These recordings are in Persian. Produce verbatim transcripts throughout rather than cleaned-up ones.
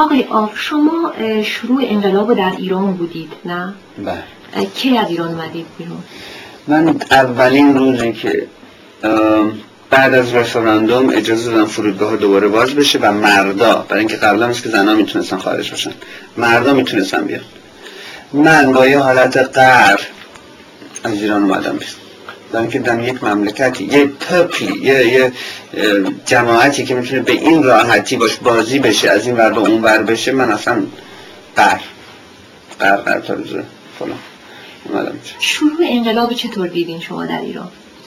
آقای آف، شما شروع انقلاب در ایران بودید نه؟ بله. کی از ایران اومدید بیرون؟ من اولین روزی که بعد از رفراندوم اجازه دادم فرودگاه دوباره باز بشه و مردا، برای اینکه قبلا است که زنها میتونستن خارج باشن، مردا میتونستن بیان، من با یه حالت قهر از ایران اومدم بیرون. برای اینکه دم یک مملکتی، یه پپلی، یه, یه جماعتی که میتونه به این راحتی باش بازی بشه، از این ور به اون ور بشه، من اصلا قهر قهر قهر تا روز فلان اومدم. شروع انقلاب چطور دیدین شما در ایران؟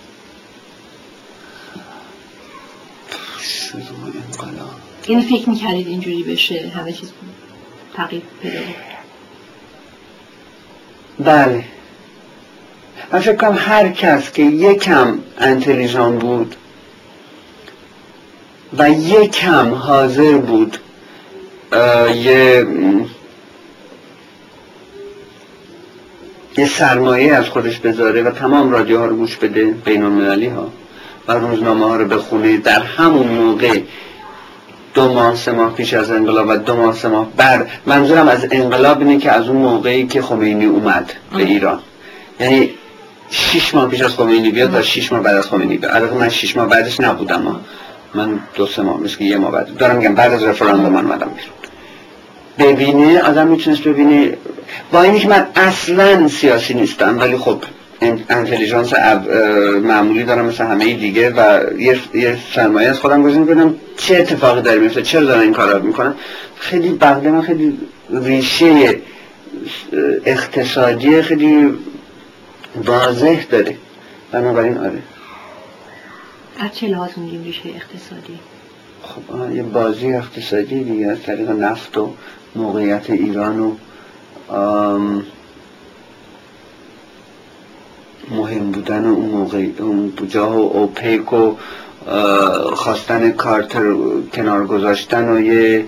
شروع انقلاب یعنی فکر میکردید اینجوری بشه همه چیز تغییر پیدا کنه؟ بله، من فکر کنم هر کس که یکم انتلیژان بود و یکم حاضر بود یه یه سرمایه از خودش بذاره و تمام رادیوها رو گوش بده، بین المللی ها، و روزنامه ها رو بخونه، در همون موقع دو ماه سه ماه پیش از انقلاب و دو ماه سه ماه بعد، منظورم از انقلاب اینه که از اون موقعی که خمینی اومد به ایران، یعنی شش ماه پیش از خمینی بیاد و شش ماه بعد از خمینی بیاد. البته من شش ماه بعدش نبودم، من دو سه ماه مثل یه ماه بعد دارم میگم، بعد از رفراندوم من اومدم بیرون. ببینه آدم میتونست ببینه، با اینکه من اصلا سیاسی نیستم ولی خب انتلیژانس معمولی دارم مثل همه دیگه و یه, یه سرمایه از خودم گذاشته میکنم چه اتفاقی داره میفته، چرا دارن این کارا رو میکنن. خیلی بغل من خیلی ریشه اقتصادی خیلی واضح داره، بنابراین آره. از چه لحاظ میگیم ریشه اقتصادی؟ خب یه بازی اقتصادی دیگه از طریق نفت و موقعیت ایران و مهم بودن و اون موقع اون جاه و اوپیک و خواستن کارتر کنار گذاشتن و یه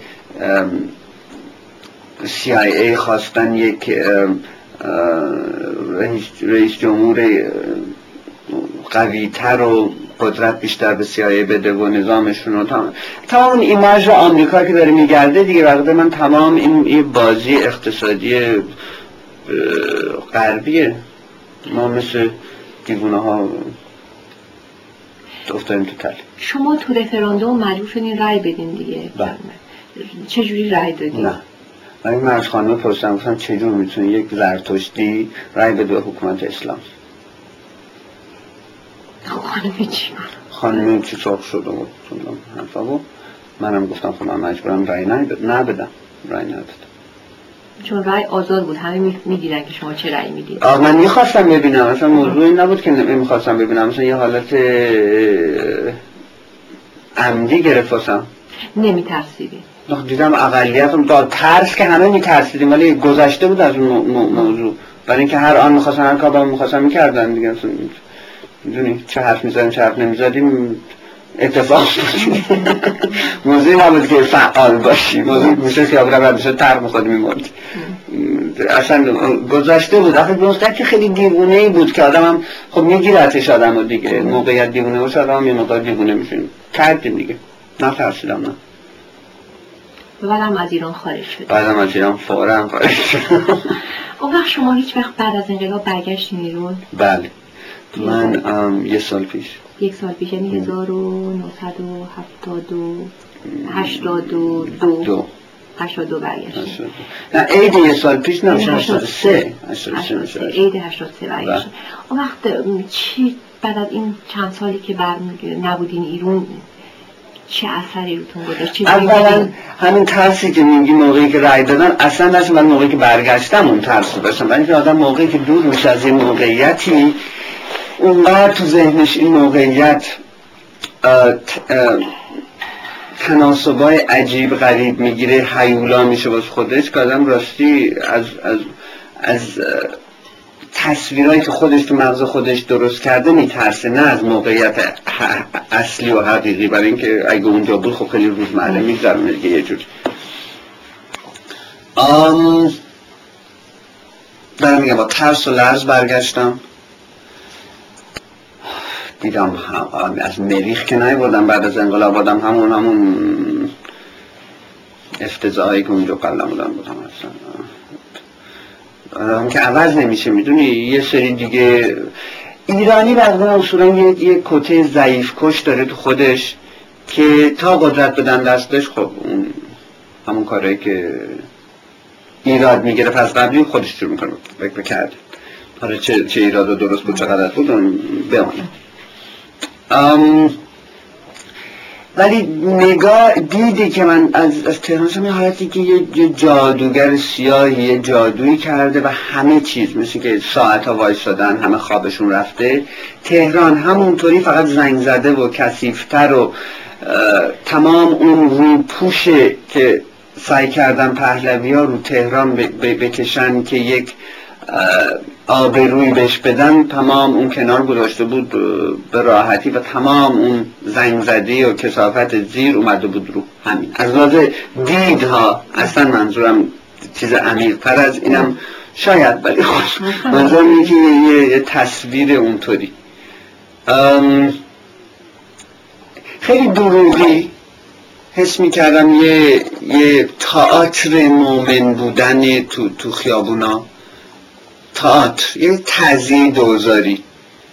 سی آی ای خواستن یک رئیس, رئیس جمهور قوی تر و قدرت بیشتر به سی آی ای بده و نظامشون و تمام تمام این ایماژ آمریکا که داره میگرده دیگه. وقت من تمام این بازی اقتصادی غربیه، ما مثل دیوونه ها افتادیم تو تله. شما تو رفراندوم مجبور شدین رای بدین دیگه. بله. چجوری رای دادین؟ نه، من این مرز خانم پرسیدم گفتم چجور میتونه یک زرتشتی رای بده به حکومت اسلام؟ خانمی چی؟ خانمی چی چاق شده بود حرفا بود. منم گفتم خب من مجبورم رای نبدم، رای ندادم چون رای آزاد بود، همه میدیدن که شما چه رای میدید. آه من میخواستم ببینم، اصلا موضوعی نبود که نمیخواستم ببینم، مثلا یه حالت عمدی گرفتم. نمیترسیدی؟ دیدم اقلیت با ترس که همه میترسیدیم ولی گذشته بود از اون موضوع، برای اینکه هر آن میخواستن هر کار با میخواستن میکردن دیگه. میدونی چه حرف میزدیم چه حرف نمیزدیم اتفاق موضوعی نبود که فعال باشی، موضوعی میشه که آبرا بشه تر میخواد میموند. اصلا گذشته بود. آخه گذشته که خیلی دیوونه‌ای بود که آدم هم خب میگیرتش آدم رو دیگه، موقعیت دیوونه باشه آدم هم یه مقدار دیوونه میشون. کردیم دیگه، نترسیدم. نه بعدم از ایران خارج شد. بعدم از ایران فوراً خارج شد. اون وقت شما هیچ وقت بعد از انقلاب برگشتین ایران؟ بله، من یه سال پیش یک سال پیش یعنی هزار و نهصد و هفتاد و هشتاد و دو هشتاد و دو برگشتیم. نه عید یه سال پیش نه، هشتاد و سه عید هشتاد و سه برگشتیم. اون وقت چی بعد از این چند سالی که بر نبودین ایران چه اثری روتون گذاشت؟ اولا همین ترسی که میگی موقعی که رای دادن اصلا نشد، من موقعی که برگشتم اون ترس رو داشتم، ولی که آدم موقعی که دور میشه از این موقعیتی اونقدر تو ذهنش این موقعیت تناسبای عجیب غریب میگیره، هیولا میشه باز خودش که آدم راستی از از از تصویرهایی که خودش تو مغز خودش درست کرده میترسه، نه از موقعیت اصلی و حقیقی، برای اینکه اگه اونجا بود خب خیلی روزمره میگذرونه دیگه یه جوری. آم دارم میگم با ترس و لرز برگشتم. دیدم هم از مریخ که نیوردم بعد از انقلاب، آدم همون همون افتضاحی که اونجا قلمودن بودم اصلا هم که عوض نمیشه. میدونی یه سری دیگه ایرانی بعضا اصولا یه, یه کته ضعیف کش داره تو خودش که تا قدرت بدن دستش خب اون همون کارهایی که ایراد میگیره پس قبلی خودش شروع میکنه فکر کرده حالا چه چه ایراد درست بود چه غلط بود اون بمونه. ولی نگاه دیدی که من از از تهران شدم یه حالتی که یه جادوگر سیاهی یه جادویی کرده و همه چیز مثل که ساعت‌ها وایسادن همه خوابشون رفته. تهران همونطوری فقط زنگ زده و کثیف‌تر و تمام اون روپوشه که سعی کردن پهلوی‌ها رو تهران بکشن که یک آبروی بهش بدن تمام اون کنار گذاشته بود به راحتی و تمام اون زنگ زدی و کثافت زیر اومده بود رو همین. از لحاظ دیدها اصلا منظورم چیز عمیق‌تر از اینم شاید ولی خوش منظورم اینه که یه, یه تصویر اونطوری خیلی دروغی حس می‌کردم یه یه تئاتر مومن بودن تو تو خیابونا تئاتر یه تزیین دوزاری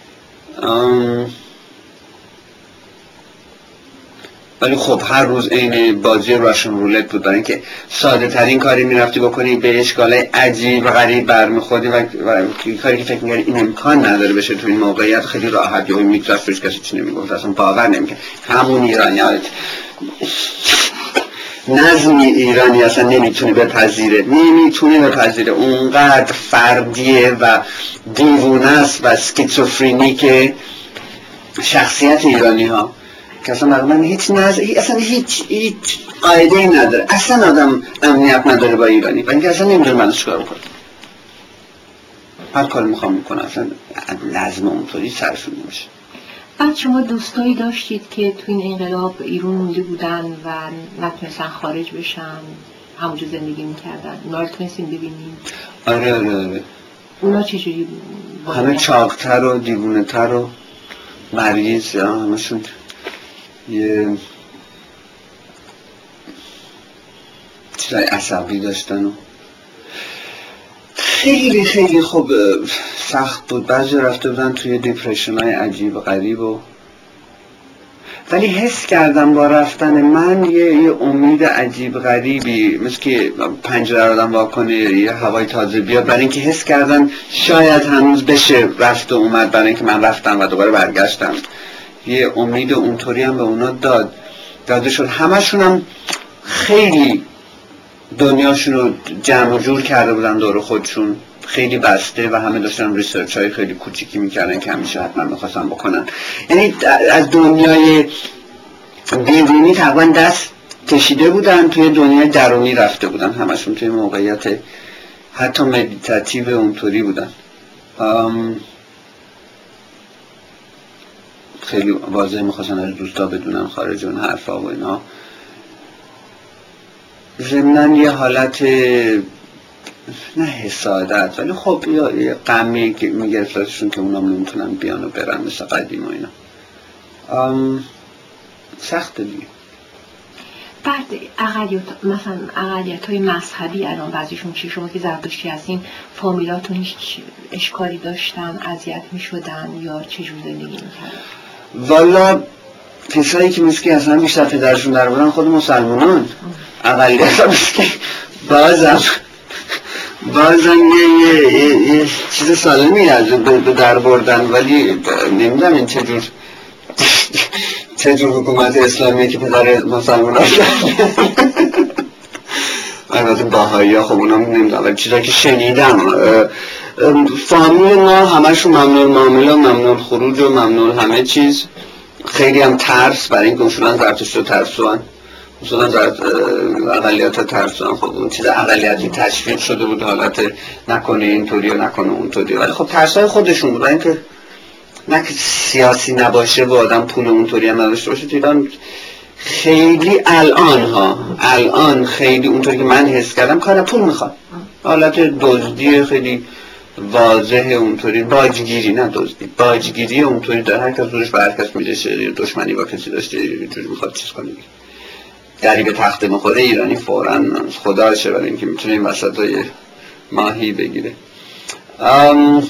ولی خب هر روز عین بازی راشن رولت بود برای اینکه ساده ترین کاری میرفتی بکنی به اشکالای عجیب و غریب برمیخوردی و, و کاری که فکر می‌کردی این امکان نداره بشه تو این موقعیت خیلی راحت یهو میگذشت روش کسی چی نمیگفت اصلا باور نمی‌کرد. همون ایرانی‌ها نظم ایرانی اصلا نمیتونه بپذیره نمیتونه بپذیره اونقدر فردیه و دیوونه است و اسکیزوفرنیک شخصیت ایرانی ها که اصلا برای هیچ نظم اصلا هیچ هیچ قاعده‌ای نداره. اصلا آدم امنیت نداره با ایرانی و اینکه اصلا نمیدونه من چیکار کنم هر کار میخوام میکنه اصلا نظم اونطوری سرشون نمیشه. بعد شما دوستایی داشتید که تو این انقلاب ایران مونده بودن و نتونستن خارج بشن همونجا زندگی میکردن اونا رو تونستین ببینید؟ آره آره آره اونا چجوری بود؟ همه چاقتر و دیوونه تر و مریض همشون یه چیزای عصبی داشتن و خیلی خیلی خوب سخت بود. بعضی رفته بودن توی دیپریشن های عجیب و غریب و ولی حس کردم با رفتن من یه, یه امید عجیب غریبی مثل که پنجره رو آدم واکنه یه هوای تازه بیاد برای اینکه حس کردن شاید هنوز بشه رفت و اومد برای اینکه من رفتم و دوباره برگشتم. یه امید اونطوری هم به اونا داد داده شد. همشون هم خیلی دنیاشون رو جمع و جور کرده بودن دور خودشون خیلی بسته و همه داشتن ریسرچ های خیلی کوچیکی میکردن که همیشه حتما میخواستن بکنن. یعنی از دنیای بیرونی تقریبا دست کشیده بودن توی دنیای درونی رفته بودن همشون توی موقعیت حتی مدیتاتیو اونطوری بودن. خیلی واضح میخواستن از دوستا بدونن خارج اون حرفا و اینا. ضمناً یه حالت نه حسادت ولی خب یه غمی که میگرفتشون که اونا نمیتونن بیان و برن مثل قدیم و اینا. سخته دیگه. بعد اقلیت مثلا اقلیت های مذهبی الان بعضیشون چی شما که زرتشتی هستین فامیلاتون هیچ اشکالی داشتن اذیت میشدن یا چجور زندگی میکردن؟ والا کسایی که مسکی اصلا بیشتر پدرشون در بودن خود مسلمانان اقلیت ها مسکی بازم بازم یه, یه, یه, یه چیز سالمی از به در بردن ولی نمیدونم این چجور چجور حکومت اسلامی که پدر مسلمان ها البته باهایی ها خب اونم نمیدونم ولی چیزایی که شنیدم فامیل ما همشون ممنون معامله و ممنون خروج و ممنون همه چیز. خیلی هم ترس برای اینکه اصولا زرتشت رو ترسوان اصولا زرت اقلیت ها ترسوان خب اون چیز اقلیتی تشویق شده بود حالت نکنه اینطوری و نکنه اونطوری ولی خب ترس های خودشون بود اینکه نه که سیاسی نباشه و آدم پول اونطوری هم نداشته باشه. ایران خیلی الان ها الان خیلی اونطوری که من حس کردم کار پول میخواد حالت دزدی خیلی واضحه اونطوری باجگیری نه دزدی باجگیری اونطوری داره هر کس روش به هر کس میجشه دشمنی با کسی داشته جوری میخواد چیز کنه دری به تخته میخوره ایرانی فوراً خداشه، ولی اینکه میتونه این وسطای ماهی بگیره. ام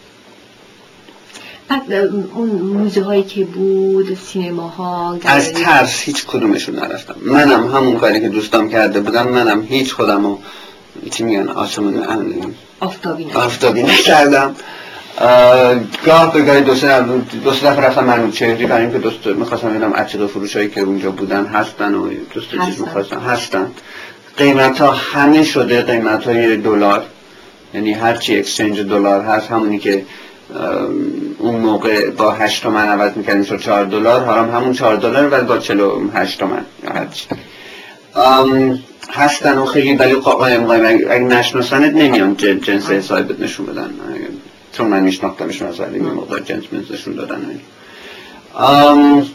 بعد اون موزه هایی که بود، سینماها، از ترس هیچ کدومشون نرفتم. منم همون کاری که دوستام کرده بودم، منم هیچ خودمو چی میگن آسمون آفتابی آفتابی نکردم. گاه به گاهی دو سه دو سه دفعه رفتم منوچهری برای اینکه دوست می‌خواستم ببینم عتیق فروشایی که اونجا بودن هستن و دوست چیز می‌خواستم هستن. قیمت‌ها همه شده قیمت‌های دلار، یعنی هر چی اکسچنج دلار هست همونی که اون موقع با هشت تومن عوض می‌کردیم شد چهار دلار، حالا همون چهار دلار ولی با چهل و هشت تومن یا هر چی هستن و خیلی ولی قایم قایم اگه نشناسنت نمیان جنس حسابت نشون بدن، چون من میشناختمشون از ولی موقع جنس نشون دادن. ام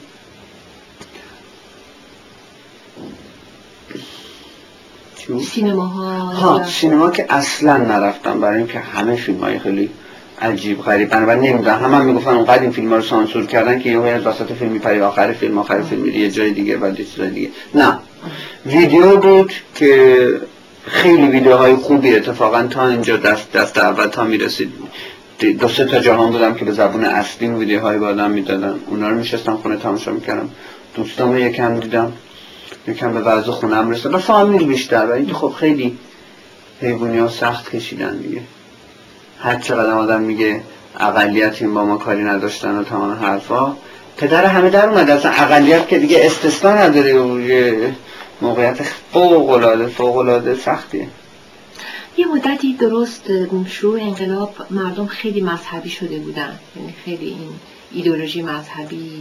سینماها ها سینما که اصلا نرفتم برای اینکه همه فیلم‌های خیلی عجیب غریب بنابراین نمیدونم، همه هم میگفتن اونقدر این فیلم‌ها رو سانسور کردن که یهو از وسط فیلم میپری آخر فیلم آخر فیلم میری یه جای دیگه بعد یه چیز دیگه. نه، ویدیو بود که خیلی ویدیوهای خوبی اتفاقا تا اینجا دست دست اول تا میرسید دو سه تا جهان بودم که به زبان اصلی ویدیوهای با آدم میدادن، اونا رو میشستم خونه تماشا میکردم. دوستامو یکم دیدم، یکم به وضع خونم رسیدم، با فامیل بیشتر، ولی اینکه خب خیلی حیوانی‌ها سخت کشیدن دیگه. هر چقدر آدم میگه اقلیت این با ما کاری نداشتن و تمام حرفا، پدر همه در اومده، اصلا اقلیت که دیگه استثنا نداره و یه موقعیت فوق العاده فوق العاده سختیه. یه مدتی درست شروع انقلاب مردم خیلی مذهبی شده بودن، یعنی خیلی این ایدئولوژی مذهبی.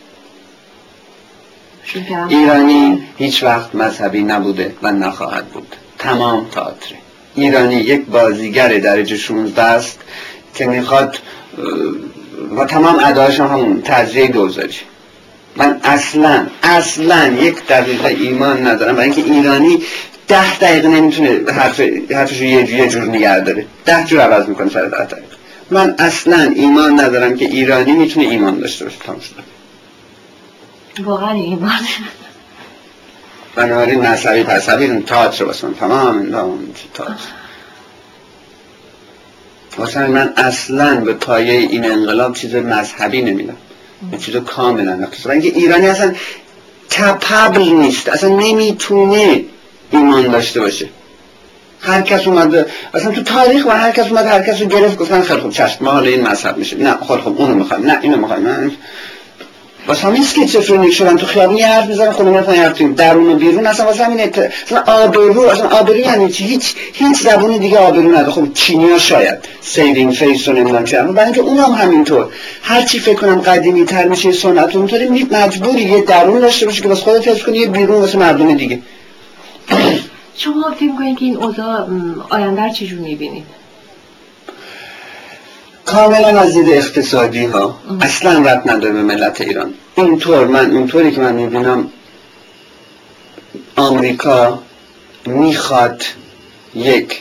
ایرانی هیچ وقت مذهبی نبوده و نخواهد بود. تمام تئاتر ایرانی یک بازیگر درجه شانزده است که میخواد و تمام اداش هم همون تجزیه دوزاری. من اصلا اصلا یک دقیقه ایمان ندارم برای اینکه ایرانی ده دقیقه نمیتونه حرف حرفش رو یه جور نگه داره، ده جور عوض میکنه سر ده دقیقه. من اصلا ایمان ندارم که ایرانی میتونه ایمان داشته باشه. تمام شد. واقعا ایمان بنابراین مذهبی پسبی تئاتر واسه من تمام این تئاتر واسه من اصلا به پایه این انقلاب چیز مذهبی نمیدم، یه چیز کاملا نقص. اینکه ایرانی اصلا کپابل نیست، اصلا نمیتونه ایمان داشته باشه. هر کس اومده اصلا تو تاریخ و هر کس اومده هر کس رو گرفت گفتن خیلی خوب چشم ما حالا این مذهب میشه، نه خیلی خوب اونو میخوایم، نه اینو میخوایم. من واسه همین اسکیزوفرنیک شدن، تو خیابون یه حرف میزنن خودمون رو نرفتیم درون و بیرون، اصلا واسه همین ات... اصلا آبرو اصلا آبرو یعنی چی؟ هیچ هیچ زبون دیگه آبرو نداره. خب چینی‌ها شاید سیوینگ فیس رو نمیدونم چه، برای اینکه اونم همینطور هر چی فکر کنم قدیمی تر میشه سنت اونطوری مجبوری یه درون داشته باشی که واسه خودت حفظ کنی، یه بیرون واسه مردم دیگه. شما فکر می‌کنید که این اوضاع آینده رو چجور می‌بینید؟ کاملا از دید اقتصادی ها اصلا ربط نداره به ملت ایران. اینطور من اونطوری که من میبینم آمریکا میخواد یک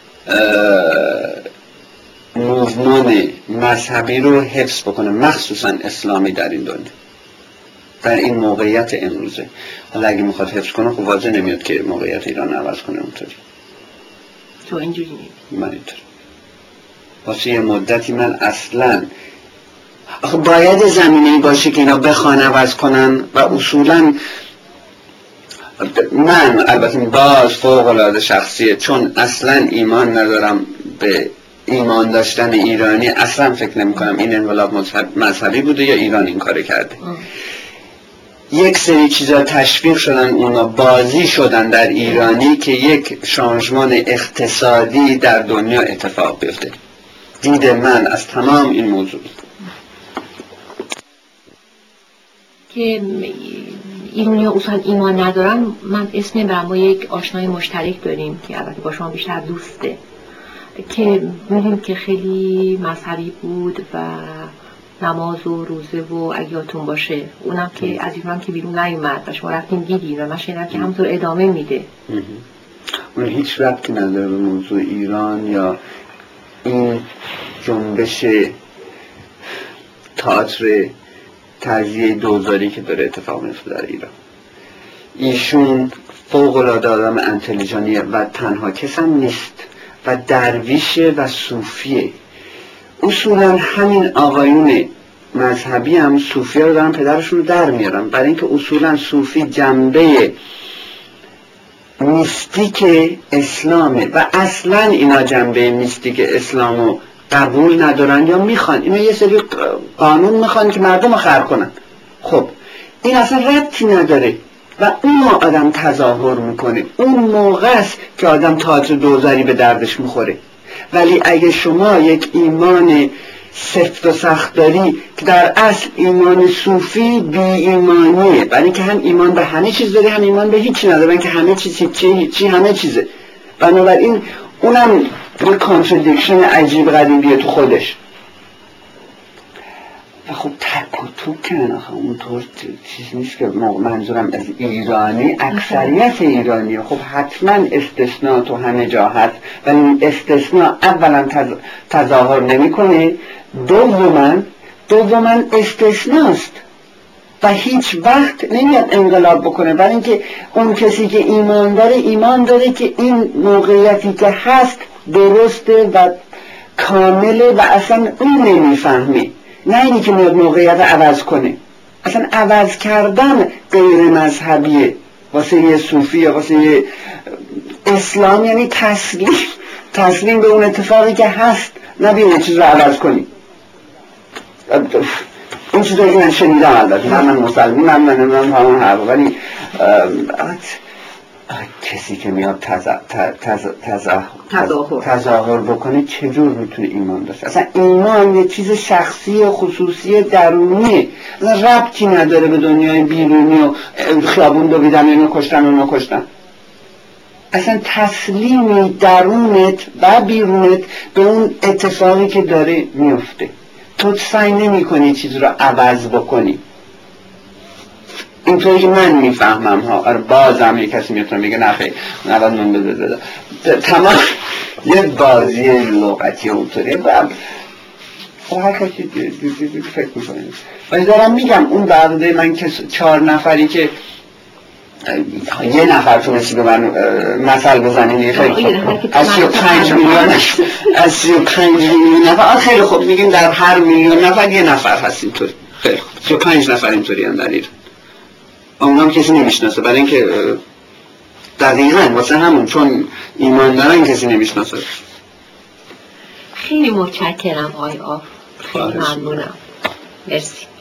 موومان مذهبی رو حفظ بکنه، مخصوصا اسلامی در این دنیا، در این موقعیت امروزه. حالا اگه میخواد حفظ کنه خب واضح نمیاد که موقعیت ایران عوض کنه اونطوری. تو اینجوری میبینی؟ من اینطور واسه یه مدتی من اصلا آخه باید زمینه‌ای باشه که اینا بخوان عوض کنن و اصولا من البته باز فوق العاده شخصیه چون اصلا ایمان ندارم به ایمان داشتن ایرانی، اصلا فکر نمی کنم این انقلاب مذهبی بوده یا ایران این کار کرده. ام. یک سری چیزا تشویق شدن، اونا بازی شدن در ایرانی که یک شانژمان اقتصادی در دنیا اتفاق بیفته. دید من از تمام این موضوع که ایرانی ها اصلا ایمان ندارن، من اسم میبرم ما یک آشنای مشترک داریم که البته با شما بیشتر دوسته که می‌بینیم که خیلی مذهبی بود و نماز و روزه و اگیاتون باشه، اونم که از ایران که بیرون نیومد و شما رفتین دیدین و من شنیدم که همونطور ادامه میده. اون هیچ ربطی نداره به موضوع ایران یا این جنبش تئاتر تجزیه دوزاری که داره اتفاق میفته در ایران. ایشون فوق العاده آدم انتلیجانیه و تنها کس هم نیست و درویشه و صوفیه. اصولا همین آقایون مذهبی هم صوفی رو دارن پدرشون رو در میارن، برای اینکه اصولا صوفی جنبه میستیک اسلامه و اصلا اینا جنبه میستیک اسلامو قبول ندارن یا میخوان، اینا یه سری قانون میخوان که مردم رو خر کنن. خب این اصلا ربطی نداره و اون آدم تظاهر میکنه، اون موقع است که آدم تئاتر دوزاری به دردش میخوره. ولی اگه شما یک ایمان سفت و سخت داری که در اصل ایمان صوفی بی ایمانیه، برای اینکه هم ایمان به همه چیز داری هم ایمان به هیچی نداره، برای اینکه همه چیز هیچی چی همه چیزه. بنابراین اونم یه کانتردیکشن عجیب غریبیه تو خودش. و خب تک و توک که اونطور چیز نیست که منظورم از ایرانی، اکثریت ایرانی خب حتما استثناء تو همه جا هست ولی استثناء اولا تز... تظاهر نمی کنه، دوما دوما استثناست و هیچ وقت نمیاد انقلاب بکنه، برای اینکه اون کسی که ایمان داره ایمان داره که این موقعیتی که هست درسته و کامله و اصلا اون نمیفهمه، نه اینی که میاد موقعیت عوض کنه. اصلا عوض کردن غیر مذهبیه واسه یه صوفی یا واسه یه اسلام، یعنی تسلیم تسلیم به اون اتفاقی که هست، نه بیاین چیز رو عوض کنی. این چیزایی که من شنیدم، البته من من مسلمانم، من من همون حرف، ولی کسی که میاد تظاهر تز... تز... تز... تظاهر بکنه چجور میتونه ایمان داشته؟ اصلا ایمان یه چیز شخصی خصوصی درونیه، ربطی نداره به دنیای بیرونی و خیابون دویدن اینو کشتن اونو کشتن. اصلا تسلیمی درونت و بیرونت به اون اتفاقی که داره میفته، تو سعی نمی کنی چیز رو عوض بکنی. اینطوری که من میفهمم ها. بازم یک کسی میتونه میگه نه خیلی نباید من بذاره تمام یه بازی لغتی اونطوریه و هر کسی فکر میکنه. ولی دارم میگم اون بعده من که چهار نفری که یه نفر تونستی به من مثل بزنیم یه خیلی خوب از سی و پنج میلیون از سی و پنج میلیون نفر خیلی خوب میگیم در هر میلیون نفر یه نفر هست اینطوری. خیلی خوب سی و پنج نفر اینطوری هم در ایران، اون هم کسی نمیشناسه، برای اینکه دقیقاً واسه همون چون ایمان دارن کسی نمیشناسه. خیلی متشکرم آقای آف، خیلی ممنونم، مرسی.